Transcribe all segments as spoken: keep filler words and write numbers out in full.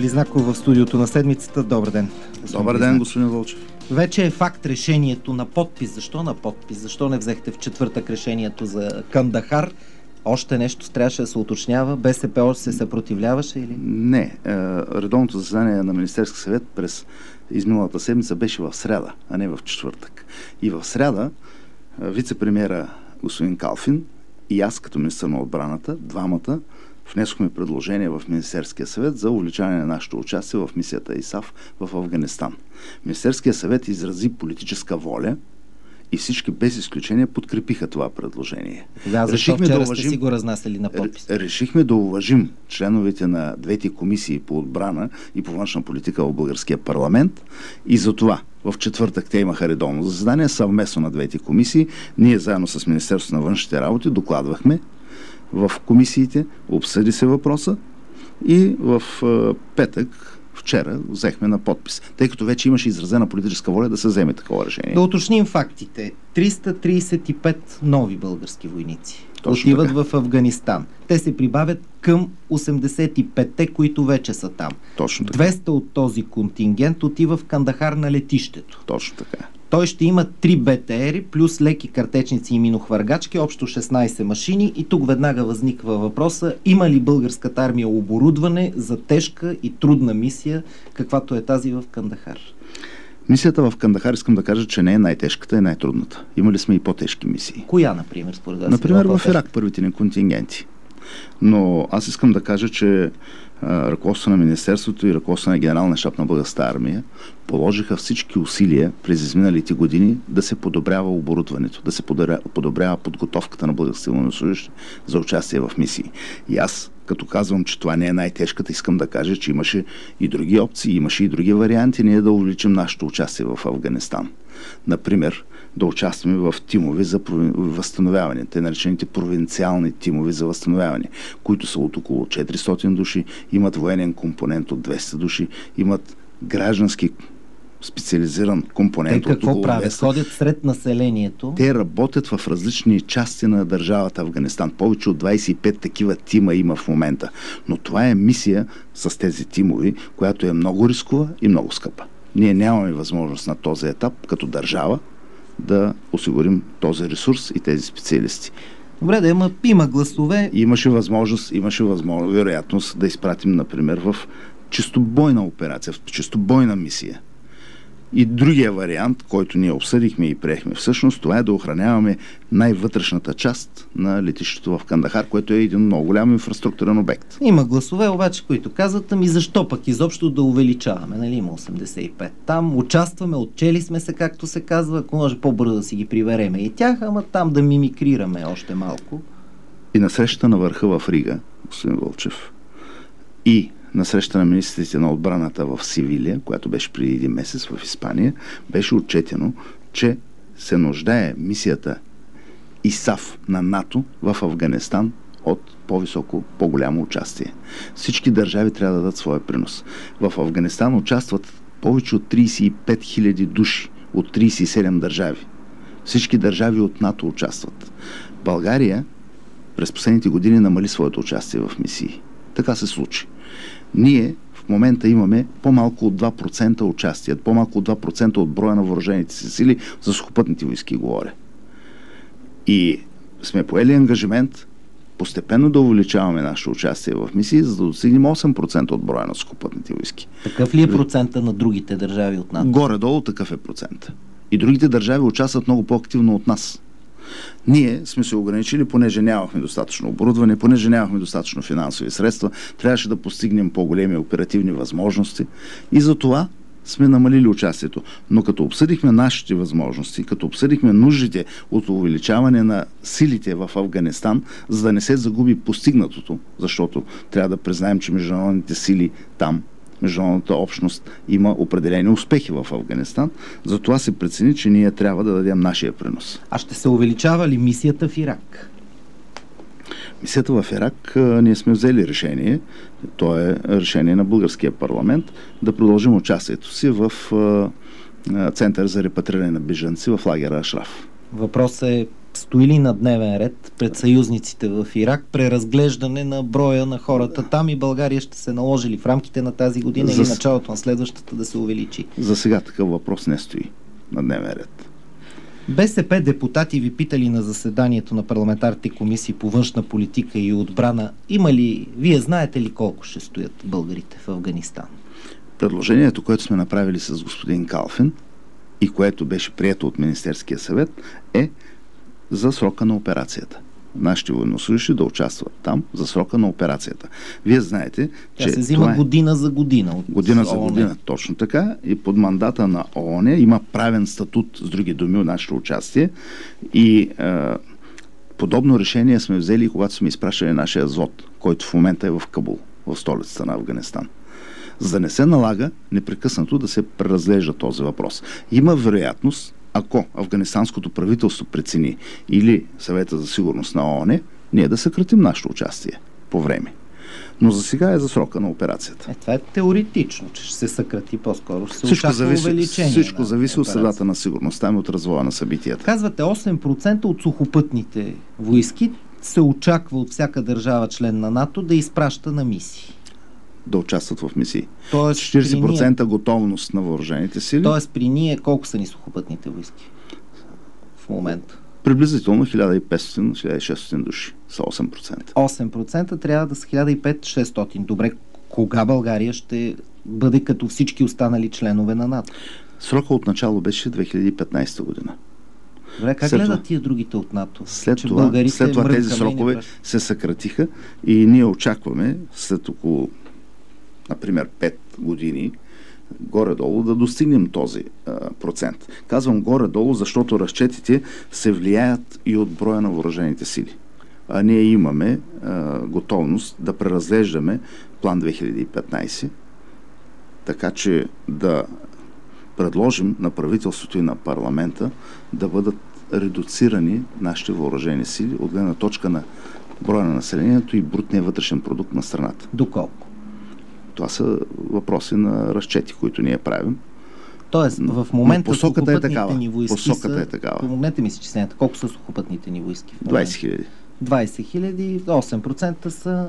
Близнаков в студиото на седмицата. Добър ден. Добър ден, господин Вълчев. Вече е факт решението на подпис. Защо на подпис? Защо не взехте в четвъртък решението за Кандахар? Още нещо трябваше да се уточнява. БСП още се съпротивляваше или? Не. Редовното заседание на Министерски съвет през изминалата седмица беше в сряда, а не в четвъртък. И в сряда вице-премиера господин Калфин и аз като министър на отбраната, двамата, внесохме предложение в Министерския съвет за увеличаване на нашето участие в мисията ИСАФ в Афганистан. Министерския съвет изрази политическа воля и всички без изключение подкрепиха това предложение. Да, защо вчера да уважим, сте си го разнасяли на подпис? Решихме да уважим членовете на двете комисии по отбрана и по външна политика в българския парламент и за това в четвъртък те имаха редовно заседание съвместно на двете комисии. Ние заедно с Министерството на външните работи докладвахме в комисиите, обсъди се въпроса и в е, петък, вчера, взехме на подпис, тъй като вече имаше изразена политическа воля да се вземе такова решение. Да уточним фактите. триста тридесет и пет нови български войници Точно отиват така в Афганистан. Те се прибавят към осемдесет и петте, които вече са там. Точно така. двеста от този контингент отива в Кандахар на летището. Точно така. Той ще има три БТР плюс леки картечници и минохвъргачки, общо шестнайсет машини, и тук веднага възниква въпроса: има ли българската армия оборудване за тежка и трудна мисия, каквато е тази в Кандахар? Мисията в Кандахар, искам да кажа, че не е най-тежката и най-трудната. Имали сме и по-тежки мисии. Коя, например, според вас? Например, в Ирак първите ни контингенти. Но аз искам да кажа, че а, ръководството на Министерството и ръководството на Генералния щаб на българската армия положиха всички усилия през изминалите години да се подобрява оборудването, да се подобрява, подобрява подготовката на българските военнослужещи за участие в мисии. И аз, като казвам, че това не е най-тежката, искам да кажа, че имаше и други опции, имаше и други варианти ние да увеличим нашето участие в Афганистан. Например, да участваме в тимове за възстановяване, те наречените провинциални тимове за възстановяване, които са от около четиристотин души, имат военен компонент от двеста души, имат граждански специализиран компонент те от около какво правят? двеста. Ходят сред населението? Те работят в различни части на държавата Афганистан. Повече от двайсет и пет такива тима има в момента. Но това е мисия с тези тимови, която е много рискова и много скъпа. Ние нямаме възможност на този етап като държава да осигурим този ресурс и тези специалисти. Добре, да има, има гласове. Имаше възможност, имаше възможност, вероятност да изпратим, например, в чисто бойна операция, в чисто бойна мисия. И другия вариант, който ние обсъдихме и приехме всъщност, това е да охраняваме най-вътрешната част на летището в Кандахар, което е един много голям инфраструктурен обект. Има гласове обаче, които казват: ами защо пък изобщо да увеличаваме? Нали, има осемдесет и пет. Там участваме, отчели сме се, както се казва, ако може по-бързо да си ги прибереме и тях, ама там да мимикрираме още малко. И на срещата на върха в Рига, господин Вълчев, и на среща на министрите на отбраната в Севилия, която беше преди един месец в Испания, беше отчетено, че се нуждае мисията ИСАФ на НАТО в Афганистан от по-високо, по-голямо участие. Всички държави трябва да дадат своя принос. В Афганистан участват повече от трийсет и пет хиляди души от трийсет и седем държави. Всички държави от НАТО участват. България през последните години намали своето участие в мисии. Така се случи. Ние в момента имаме по-малко от два процента участие, по-малко от два процента от броя на въоръжените си сили, за сухопътните войски говоря. И сме поели ангажимент постепенно да увеличаваме нашето участие в мисии, за да достигнем осем процента от броя на сухопътните войски. Такъв ли е процента на другите държави от НАТО? Горе-долу такъв е процент. И другите държави участват много по-активно от нас. Ние сме се ограничили, понеже нямахме достатъчно оборудване, понеже нямахме достатъчно финансови средства, трябваше да постигнем по-големи оперативни възможности и за това сме намалили участието. Но като обсъдихме нашите възможности, като обсъдихме нуждите от увеличаване на силите в Афганистан, за да не се загуби постигнатото, защото трябва да признаем, че международните сили там, международната общност има определени успехи в Афганистан. Затова се прецени, че ние трябва да дадем нашия принос. А ще се увеличава ли мисията в Ирак? Мисията в Ирак, ние сме взели решение, то е решение на българския парламент, да продължим участието си в Център за репатриране на бежанци в лагера Ашраф. Въпросът е стои ли на дневен ред пред съюзниците в Ирак преразглеждане на броя на хората там и България ще се наложи ли в рамките на тази година За... или началото на следващата да се увеличи? За сега такъв въпрос не стои на дневен ред. БСП депутати ви питали на заседанието на парламентарните комисии по външна политика и отбрана, има ли, вие знаете ли колко ще стоят българите в Афганистан? Предложението, което сме направили с господин Калфин и което беше прието от Министерския съвет, е за срока на операцията. Нашите военнослужащи да участват там за срока на операцията. Вие знаете, Тя че се взима е... година за година. От година за ООН. година, точно така. И под мандата на ООН има правен статут, с други думи, от нашето участие. И е, подобно решение сме взели, когато сме изпращали нашия взвод, който в момента е в Кабул, в столицата на Афганистан. За да не се налага непрекъснато да се преразглежда този въпрос. Има вероятност, ако афганистанското правителство прецени или Съвета за сигурност на ООН, ние да съкратим нашето участие по време. Но за сега е за срока на операцията. Е, това е теоретично, че ще се съкрати по-скоро. Ще се Всичко очаква зависи, увеличение. всичко на зависи от операция. средата на сигурността и от развоя на събитията. Казвате, осем процента от сухопътните войски се очаква от всяка държава член на НАТО да изпраща на мисии. Да участват в мисии. Тоест, четиридесет процента при ние, готовност на въоръжените сили. тоест при ние колко са ни сухопътните войски в момента? Приблизително хиляда и петстотин до хиляда и шестстотин души са осем процента. осем процента трябва да са хиляда и петстотин до шестстотин. Добре, кога България ще бъде като всички останали членове на НАТО? Срока от начало беше две хиляди и петнайсета година. Добре, как След гледат това- тия другите от НАТО? След Че това, българите след това тези мрънкаме и не срокове пращат. се съкратиха и ние очакваме след около, например, пет години горе-долу да достигнем този а, процент. Казвам горе-долу, защото разчетите се влияят и от броя на въоръжените сили. А ние имаме а, готовност да преразглеждаме план две хиляди и петнайсета, така че да предложим на правителството и на парламента да бъдат редуцирани нашите въоръжени сили от гледна точка на броя на населението и брутния вътрешен продукт на страната. Доколко? Това са въпроси на разчети, които ние правим. Тоест, Но- в момента но посоката е сухопътните такава. ни войски Посоката са... е такава. Помогнете ми с изчисленията. Колко са сухопътните ни войски в момента? двайсет хиляди. двайсет хиляди, осем процента са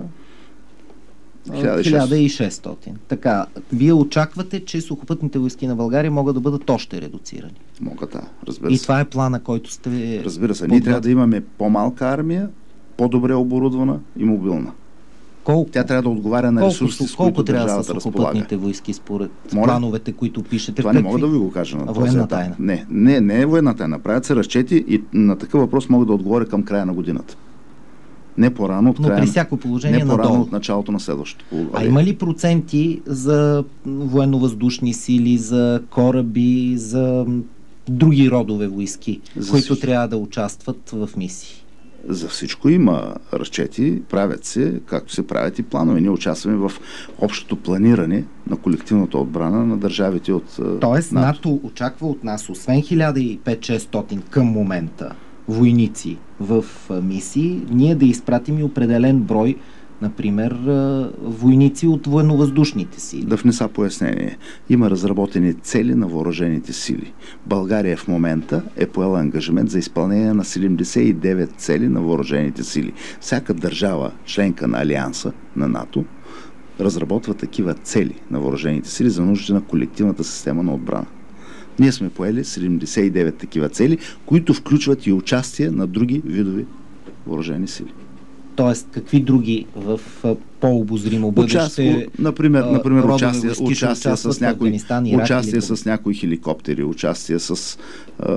а, хиляда и шестстотин. хиляда и шестстотин. Така, вие очаквате, че сухопътните войски на България могат да бъдат още редуцирани. Могат, да. Разбира И се. това е плана, който сте... Разбира се. Ние трябва да имаме по-малка армия, по-добре оборудвана и мобилна. Колко? Тя трябва да отговаря на колко, ресурсите, с колко които трябва да държавата са разполага. сухопътните войски според Моля? плановете, които пишете? Това В не какви? мога да ви го кажа на А този военна етап. тайна? Не, не, не е военна тайна. Правят се разчети и на такъв въпрос мога да отговоря към края на годината. Не по-рано от Но края при на- всяко положение не по-рано надолу. от началото на следващото А полугодие. има ли проценти за военно-въздушни сили, за кораби, за м, други родове войски, За които всички. трябва да участват в мисии? За всичко има разчети, правят се, както се правят и планове. Ние участваме в общото планиране на колективната отбрана на държавите от е, Тоест, НАТО. НАТО очаква от нас, освен хиляда и петстотин до шестстотин към момента войници в а, мисии, ние да изпратим и определен брой, например, а, войници от военновъздушните сили. Да внеса пояснение. Има разработени цели на въоръжените сили. България в момента е поела ангажимент за изпълнение на седемдесет и девет цели на въоръжените сили. Всяка държава, членка на Алианса, на НАТО, разработва такива цели на въоръжените сили за нуждите на колективната система на отбрана. Ние сме поели седемдесет и девет такива цели, които включват и участие на други видови въоръжени сили. Тоест, какви други в а, по-обозримо бъдеще Участие, например, а, например родове участие, войски ще участие участват с в някои, Афганистан, Ирак участие или с някои хеликоптери, участие с а,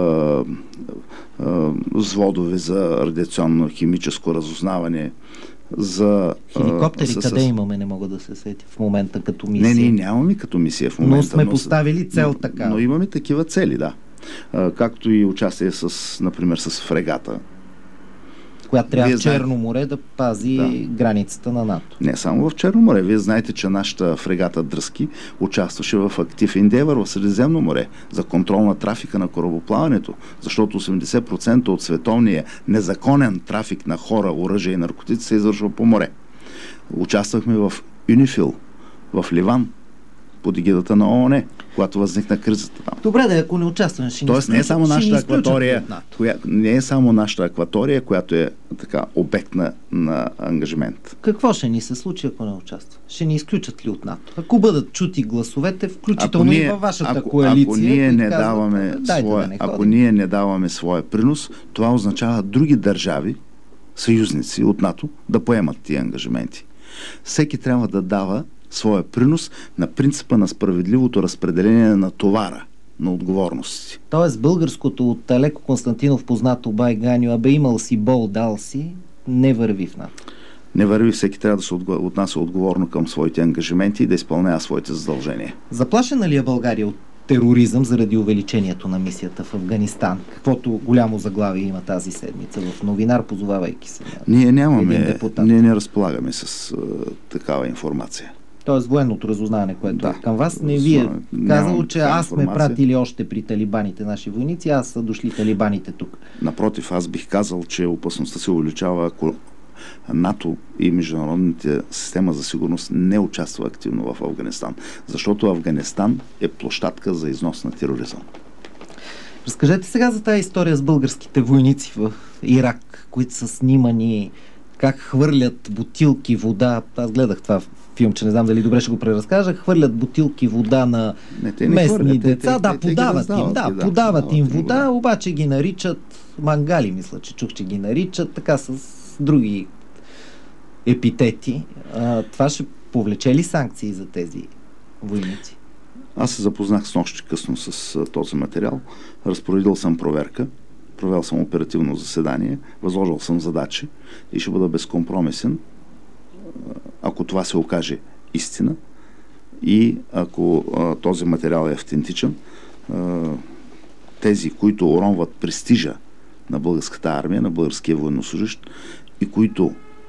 а, взводове за радиационно-химическо разузнаване, за... а, хеликоптери с- къде с- имаме, не мога да се сетя в момента като мисия. Не, ние нямаме като мисия в момента. Но сме с- поставили цел но, така. Но имаме такива цели, да. А, както и участие с, например, с фрегата. която трябва Вие в Черно знаете- море да пази Да. границата на НАТО. Не само в Черно море. Вие знаете, че нашата фрегата Дръзки участваше в Актив Индевър в Средиземно море за контрол на трафика на корабоплаването, защото осемдесет процента от световния незаконен трафик на хора, оръжие и наркотици се извършва по море. Участвахме в Юнифил, в Ливан, под егидата на ООН, когато възникна кризата там. Добре, да, ако не участваме, ще ни Тоест не е само нашата акватория, НАТО. коя, не е само нашата акватория, която е така обект на, на ангажимент. Какво ще ни се случи, ако не участва? Ще ни изключат ли от НАТО? Ако бъдат чути гласовете, включително ние, и във вашата ако, коалиция, ако ние не казват, даваме своя, да ако ние не даваме своя принос, това означава други държави, съюзници от НАТО, да поемат тия ангажименти. Всеки трябва да дава своя принос на принципа на справедливото разпределение на товара, на отговорности. Тоест българското от Алеко Константинов познато бай Ганю, абе имал си бол, дал си, не върви в НАТО. Не върви, всеки трябва да се отнася отговорно към своите ангажименти и да изпълнява своите задължения. Заплашена ли е България от тероризъм заради увеличението на мисията в Афганистан, каквото голямо заглавие има тази седмица в Новинар, позовавайки се на Ние нямаме, един депутат? ние не разполагаме с а, такава информация. Тоест военното разузнаване, което да, е към вас, не ви е казало, че аз сме информация. пратили още при талибаните наши войници, аз са дошли талибаните тук. Напротив, аз бих казал, че опасността се увеличава, ако НАТО и международната система за сигурност не участва активно в Афганистан. Защото Афганистан е площадка за износ на тероризъм. Разкажете сега за тази история с българските войници в Ирак, които са снимани как хвърлят бутилки вода. Аз гледах това филм, че не знам дали добре ще го преразкажа. Хвърлят бутилки вода на не, местни хвърлят, деца. те, да, те, те, подават те им. Да, да, подават им вода, вода, обаче ги наричат мангали, мисля, че чух, че ги наричат така с други епитети. А, това ще повлече ли санкции за тези войници? Аз се запознах с нощи късно с а, този материал. Разпоредил съм проверка. Провел съм оперативно заседание. Възложил съм задачи и ще бъда безкомпромисен, ако това се окаже истина и ако а, този материал е автентичен. А, тези, които уронват престижа на българската армия, на българския военнослужащ и които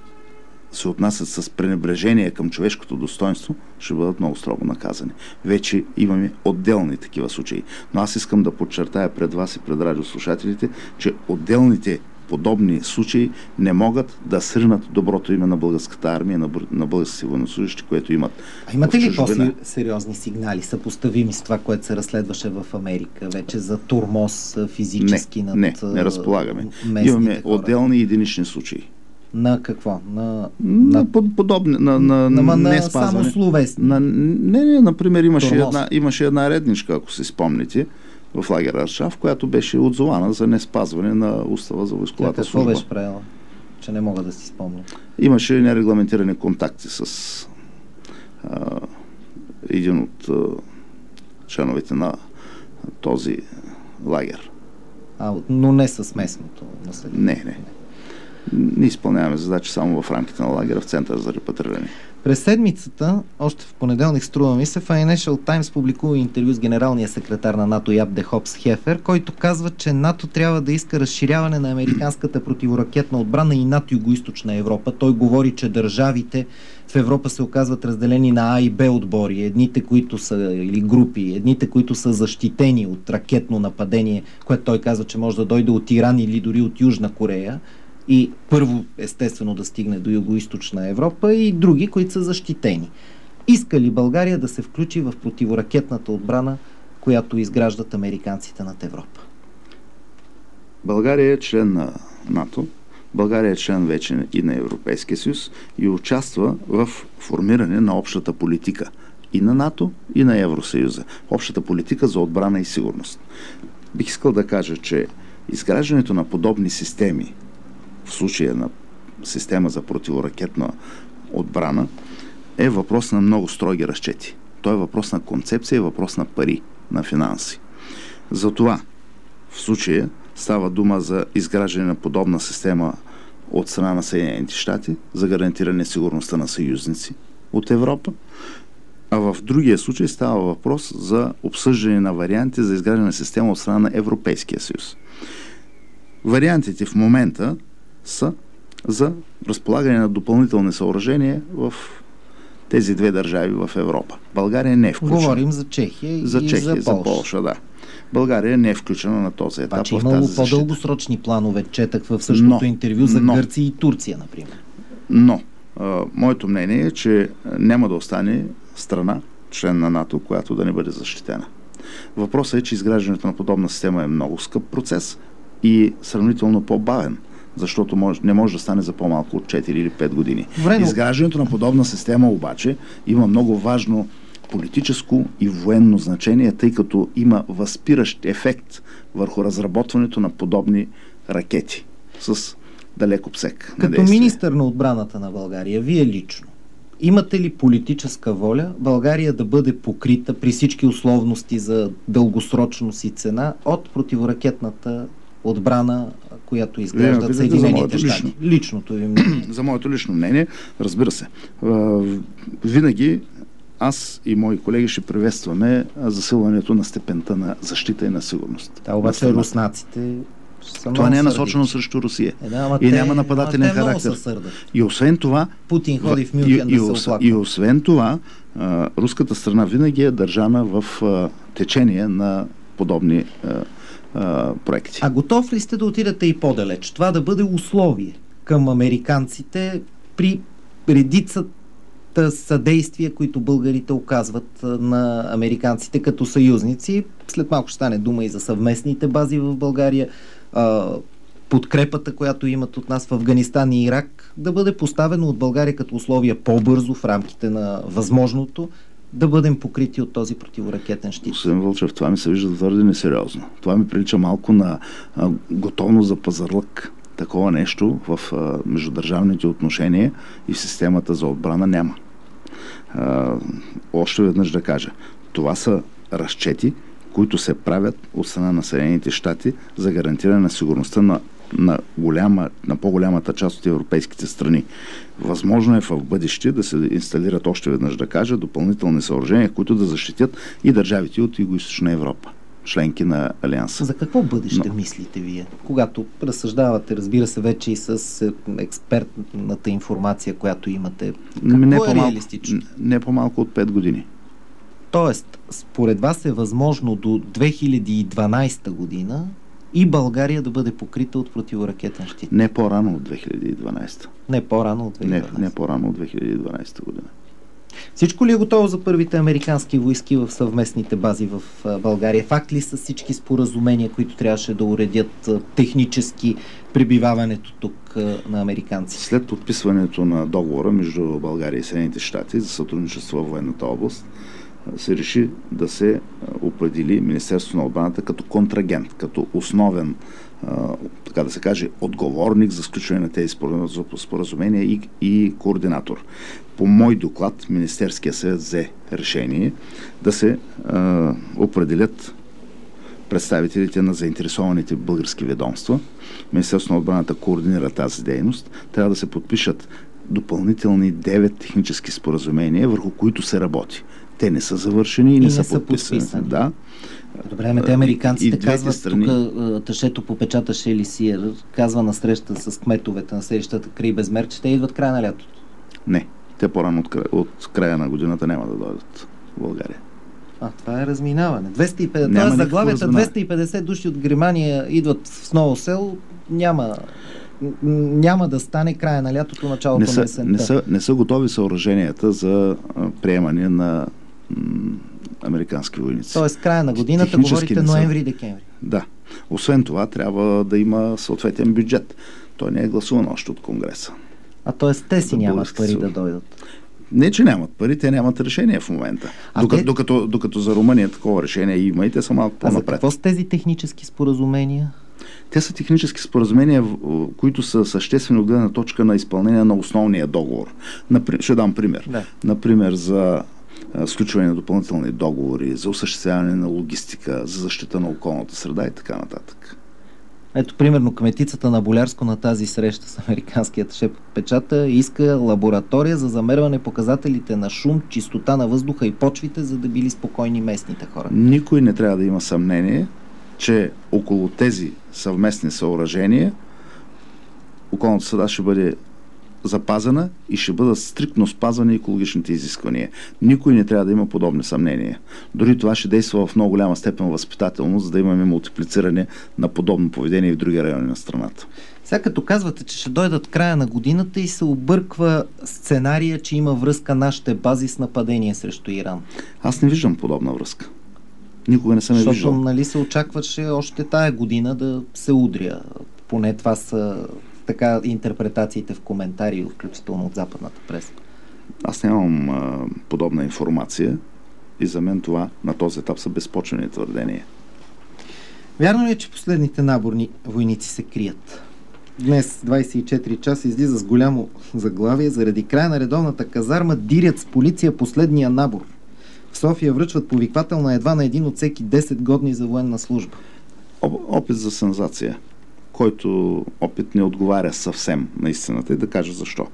се отнасят с пренебрежение към човешкото достоинство, ще бъдат много строго наказани. Вече имаме отделни такива случаи. Но аз искам да подчертая пред вас и пред радиослушателите, че отделните подобни случаи не могат да сринат доброто име на българската армия, на, бър... на българските военнослужащи, което имат. А имате ли по-сериозни сигнали, съпоставими с това, което се разследваше в Америка, вече за тормоз физически не, над не, не разполагаме. Имаме хора? Отделни единични случаи. На какво? На, на под, подобни, на, на, на, не на спазване. Само словесни. На, не, не, например, имаше една, една, имаше една редничка, ако си спомните, в лагер Аршав, която беше отзована за не спазване на устава за войсковата какво служба. Какво беше правила? Че не мога да си спомня. Имаше нерегламентирани контакти с а, един от а, членовете на този лагер. А, но не с местното население. Не, не. Ние изпълняваме задачи само в рамките на лагера в Центъра за репатриране. През седмицата, още в понеделник, струва ми се, Financial Times публикува интервю с генералния секретар на НАТО Яп де Хопс Хефер, който казва, че НАТО трябва да иска разширяване на американската противоракетна отбрана и над Югоизточна Европа. Той говори, че държавите в Европа се оказват разделени на А и Б отбори. Едните, които са, или групи, едните, които са защитени от ракетно нападение, което той казва, че може да дойде от Иран или дори от Южна Корея, и първо, естествено, да стигне до Югоизточна Европа, и други, които са защитени. Иска ли България да се включи в противоракетната отбрана, която изграждат американците над Европа? България е член на НАТО, България е член вече и на Европейския съюз и участва в формиране на общата политика и на НАТО, и на Евросъюза. Общата политика за отбрана и сигурност. Бих искал да кажа, че изграждането на подобни системи, в случая на система за противоракетна отбрана, е въпрос на много строги разчети. Той е въпрос на концепция, е въпрос на пари, на финанси. Затова в случая става дума за изграждане на подобна система от страна на Съединените щати за гарантиране сигурността на съюзници от Европа, а в другия случай става въпрос за обсъждане на варианти за изграждане на система от страна на Европейския съюз. Вариантите в момента са за разполагане на допълнителни съоръжения в тези две държави в Европа. България не е включена. Говорим за Чехия и за Чехия, за Полша. За Полша, да. България не е включена на този етап. Паче в тази имало защита. по-дългосрочни планове, четах в същото но, интервю за но, Гърция и Турция, например. Но, а, моето мнение е, че няма да остане страна член на НАТО, която да не бъде защитена. Въпросът е, че изграждането на подобна система е много скъп процес и сравнително по-бавен, защото може, не може да стане за по-малко от четири или пет години. Време. Изграждането на подобна система обаче има много важно политическо и военно значение, тъй като има възпиращ ефект върху разработването на подобни ракети с далек обсек. Като министър на отбраната на България, вие лично, имате ли политическа воля България да бъде покрита при всички условности за дългосрочност и цена от противоракетната отбрана, която изграждат Вие, Съединените щати? Личното ви мнение. За моето лично мнение, разбира се. Винаги аз и мои колеги ще приветстваме засилването на степента на защита и на сигурност. Да, обаче руснаците... Това не е насочено срещу Русия. Е, да, и те, няма нападателен характер. И освен това... Путин ходи в Мюнхен и, да и, се оплаква. И освен това, а, руската страна винаги е държана в а, течение на подобни а, а, проекти. А готов ли сте да отидете и по-далеч? Това да бъде условие към американците при редицата съдействия, които българите оказват на американците като съюзници. След малко ще стане дума и за съвместните бази в България, подкрепата, която имат от нас в Афганистан и Ирак, да бъде поставено от България като условие по-бързо в рамките на възможното да бъдем покрити от този противоракетен щит. Господин Вълчев, това ми се вижда твърде несериозно. Това ми прилича малко на а, готовност за пазарлък. Такова нещо в а, междудържавните отношения и в системата за отбрана няма. А, още веднъж да кажа, това са разчети, които се правят от страна на Съединените щати за гарантиране на сигурността на, на, голяма, на по-голямата част от европейските страни. Възможно е в бъдеще да се инсталират, още веднъж да кажа, допълнителни съоръжения, които да защитят и държавите от Югоизточна Европа, членки на Алианса. За какво бъдеще Но... мислите вие? Когато разсъждавате, разбира се, вече и с експертната информация, която имате, какво не е по-малко, реалистично? Не по-малко от пет години. Тоест, според вас е възможно до две хиляди и дванадесета година и България да бъде покрита от противоракетен щит? Не по-рано от две хиляди и дванадесета. Не по-рано от две хиляди и дванадесета. Не, не по-рано от две хиляди и дванадесета година. Всичко ли е готово за първите американски войски в съвместните бази в България? Факт ли са всички споразумения, които трябваше да уредят технически пребиваването тук на американци? След подписването на договора между България и Съединените щати за сътрудничество в военната област, се реши да се определи Министерството на отбраната като контрагент, като основен, така да се каже, отговорник за сключване на тези споразумения и, и координатор. По мой доклад Министерския съвет взе решение да се а, определят представителите на заинтересованите български ведомства. Министерството на отбраната координира тази дейност. Трябва да се подпишат допълнителни девет технически споразумения, върху които се работи. Те не са завършени и, и не, не са, са подписани. подписани. Да. Добре, ме те американците казват, страни... тук тъшето по печата Шели Сиер казва на среща с кметовете на селищата край Безмер, че те идват края на лятото. Не, те по-рано от, края, от края на годината няма да дойдат в България. А, това е разминаване. двеста и петдесет, това е заглавията, двеста и петдесет души от Германия идват в Ново село, няма... няма да стане края на лятото, началото не са, на есента. Не са, не са готови съоръженията за а, приемане на м, американски войници. Тоест края на годината, говорите ноември-декември. Да. Освен това, трябва да има съответен бюджет. Той не е гласуван още от Конгреса. А т.е. те си нямат пари да дойдат? Не, че нямат пари, те нямат решение в момента. Докато, те... докато, докато за Румъния такова решение има и те са малко по-напред. А за какво са тези технически споразумения? Те са технически споразумения, които са съществени от гледна точка на изпълнение на основния договор. Например, ще дам пример. Да. Например, за сключване на допълнителни договори, за осъществяване на логистика, за защита на околната среда и така нататък. Ето, примерно, кметицата на Болярско на тази среща с американският шеф печата иска лаборатория за замерване показателите на шум, чистота на въздуха и почвите, за да били спокойни местните хора. Никой не трябва да има съмнение, че около тези съвместни съоръжения околната среда ще бъде запазена и ще бъдат стриктно спазвани екологичните изисквания. Никой не трябва да има подобни съмнения. Дори това ще действа в много голяма степен възпитателно, за да имаме мултиплициране на подобно поведение в други райони на страната. Сега като казвате, че ще дойдат края на годината и се обърква сценария, че има връзка нашите бази с нападение срещу Иран. Аз не виждам подобна връзка. Никога не съм я виждал. Защото нали се очакваше още тая година да се удря. Поне това са така интерпретациите в коментари, включително от западната преса. Аз нямам а, подобна информация и за мен това на този етап са безпочвени твърдения. Вярно ли е, че последните наборни войници се крият? Днес двайсет и четири часа излиза с голямо заглавие: заради края на редовната казарма дирят с полиция последния набор. В София връчват повиквателна едва на един от всеки десет годни за военна служба. Опит за сензация, който опит не отговаря съвсем на истината, и да кажа защо.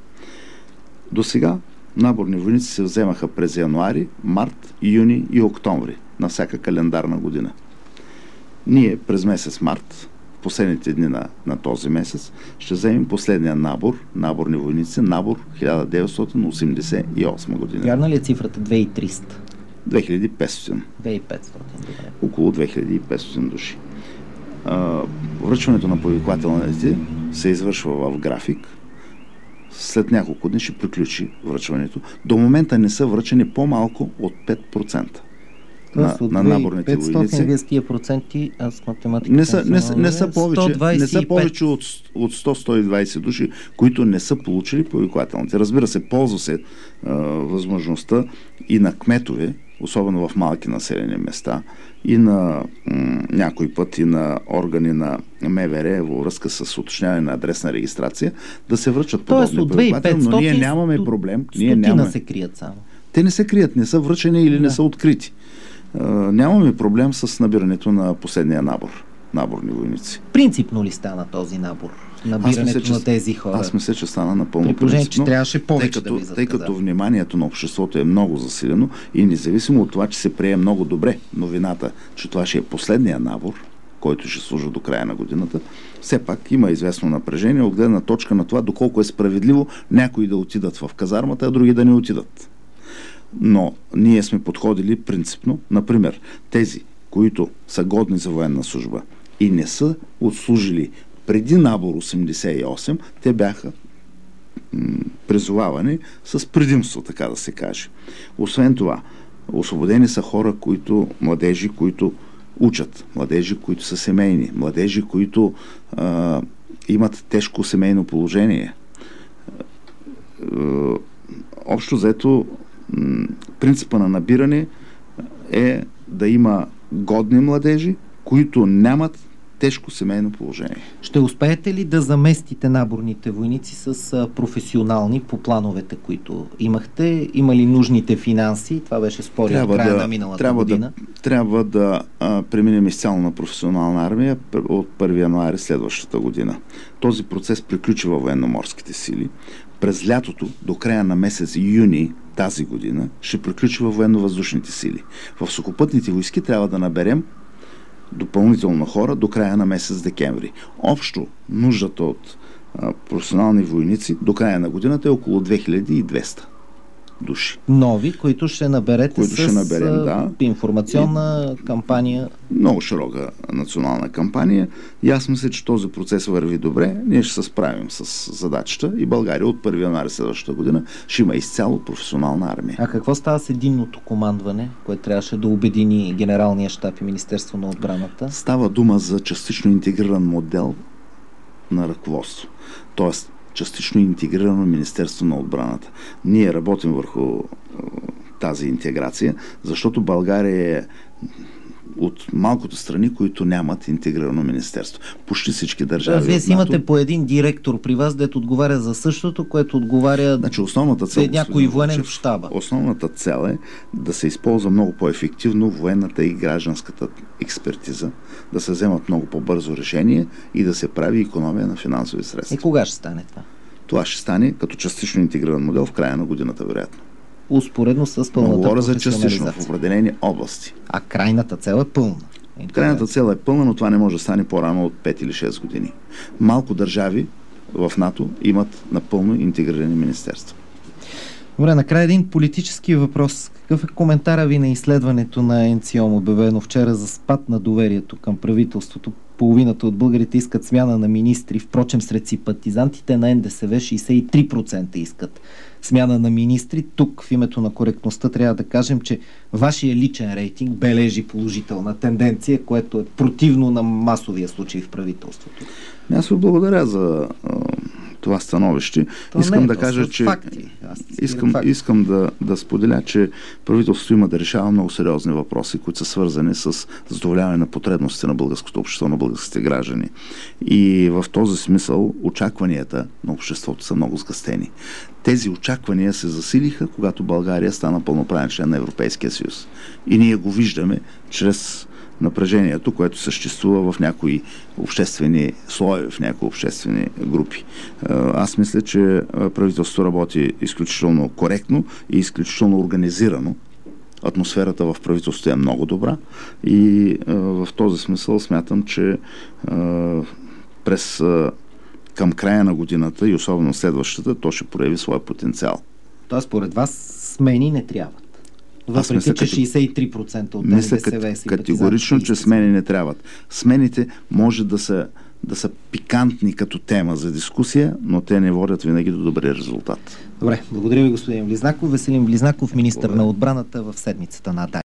До сега наборни войници се вземаха през януари, март, юни и октомври на всяка календарна година. Ние през месец март, последните дни на, на този месец, ще вземем последния набор, наборни войници, набор хиляда деветстотин осемдесет и осма година. Вярна ли е цифрата две хиляди и триста? две хиляди и петстотин. две хиляди и петстотин, добре. Около две хиляди и петстотин души. А, връчването на повиквателните се извършва в график. След няколко дни ще приключи връчването. До момента не са връчени по-малко от пет процента. На, на наборните войници. Вие с тия проценти, аз математика не са, не, са, не са повече, не са повече от, от сто до сто и двайсет души, които не са получили повиквателните. Разбира се, ползва се а, възможността и на кметове, особено в малки населени места, и на м- някой път и на органи на МВР във връзка с уточняване на адресна регистрация, да се връчат подобни повиквателни, но ние нямаме проблем. Ние нямаме. Се крият само. Те не се крият, не са връчени или да. не са открити. Uh, нямаме проблем с набирането на последния набор, наборни войници. Принципно ли стана този набор? Набирането мисля, че, на тези хора? Аз мисля, че стана напълно при положение, принципно. Че трябваше повече тъй като, да влизат. Тъй като вниманието на обществото е много засилено и независимо от това, че се прие много добре новината, че това ще е последния набор, който ще служи до края на годината, все пак има известно напрежение от гледна точка на това доколко е справедливо някои да отидат в казармата, а други да не отидат. Но ние сме подходили принципно. Например, тези, които са годни за военна служба и не са отслужили преди набор осемдесет и осем, те бяха м- призовавани с предимство, така да се каже. Освен това, освободени са хора, които, младежи, които учат, младежи, които са семейни, младежи, които а, имат тежко семейно положение. А, общо взето, принципа на набиране е да има годни младежи, които нямат тежко семейно положение. Ще успеете ли да заместите наборните войници с а, професионални по плановете, които имахте? Има ли нужните финанси? Това беше спори от края да, на миналата трябва година. Да, трябва да а, преминем изцяло на професионална армия от първи януари следващата година. Този процес приключи във военноморските сили. През лятото, до края на месец юни тази година, ще приключи във военно-въздушните сили. В сухопътните войски трябва да наберем допълнително хора до края на месец декември. Общо нуждата от а, професионални войници до края на годината е около две хиляди и двеста души. Нови, които ще наберете които с ще наберем, да. информационна и... кампания. Много широка национална кампания. И аз мисля, че този процес върви добре. Ние ще се справим с задачата и България от първи януари следващата година ще има изцяло професионална армия. А какво става с единното командване, което трябваше да обедини Генералния щаб и Министерство на отбраната? Става дума за частично интегриран модел на ръководство. Тоест, частично интегрирано Министерство на отбраната. Ние работим върху е, тази интеграция, защото България е от малкото страни, които нямат интегрирано министерство. Почти всички държави. Вие си имате по един директор при вас, дето отговаря за същото, което отговаря значи, основната цел, някой военен в щаба. Основната цел е да се използва много по-ефективно военната и гражданската експертиза, да се вземат много по-бързо решение и да се прави икономия на финансови средства. И кога ще стане това? Това ще стане като частично интегриран модел в края на годината, вероятно. Успоредно с пълната говоря за частично в определени области. А крайната цел е пълна. Крайната цел е пълна, но това не може да стане по-рано от пет или шест години. Малко държави в НАТО имат напълно интегрирани министерства. Добре, накрая един политически въпрос. Какъв е коментара ви на изследването на ен си ом, обявено вчера за спад на доверието към правителството? Половината от българите искат смяна на министри, впрочем сред симпатизантите на ен де ес ве шейсет и три процента искат смяна на министри. Тук в името на коректността трябва да кажем, че вашия личен рейтинг бележи положителна тенденция, което е противно на масовия случай в правителството. Аз ви благодаря за а, това становище. То искам не, да кажа, че искам, искам да, да споделя, че правителството има да решава много сериозни въпроси, които са свързани с задоволяване на потребностите на българското общество, на българските граждани. И в този смисъл очакванията на обществото са много сгъстени. Тези очаквания се засилиха, когато България стана пълноправен член на Европейския съюз. И ние го виждаме чрез напрежението, което съществува в някои обществени слои, в някои обществени групи. Аз мисля, че правителството работи изключително коректно и изключително организирано. Атмосферата в правителството е много добра и в този смисъл смятам, че през към края на годината и особено следващата, то ще прояви своя потенциал. Тоест, според вас смени не трябват? Въпреки, мисля, че шейсет и три процента от ен де ес ве си категорично, че смени не трябват. Смените може да са, да са пикантни като тема за дискусия, но те не водят винаги до добрия резултат. Добре, благодаря ви, господин Близнаков. Веселин Близнаков, министър на отбраната в седмицата на Адай.